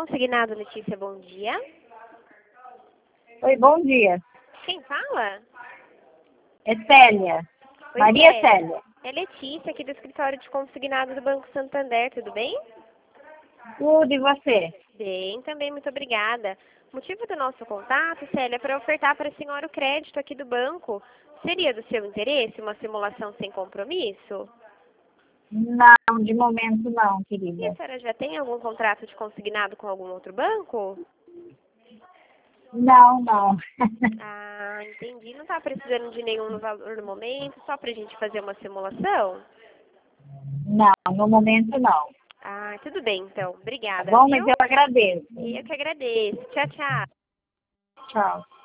Consignado, Letícia, bom dia. Oi, bom dia. Quem fala? É Célia. Oi, Maria Célia. É Letícia, aqui do escritório de consignado do Banco Santander, tudo bem? Tudo, e você? Bem, também, muito obrigada. O motivo do nosso contato, Célia, é para ofertar para a senhora o crédito aqui do banco. Seria do seu interesse uma simulação sem compromisso? Não, de momento não, E a querida. senhora já tem algum contrato de consignado com algum outro banco? Não, não. Ah, entendi. Não está precisando de nenhum valor no momento, só para a gente fazer uma simulação? Não, no momento não. Ah, tudo bem, então. Tá Obrigada, bom? Mas viu? eu agradeço. E eu que agradeço. Tchau, tchau. Tchau.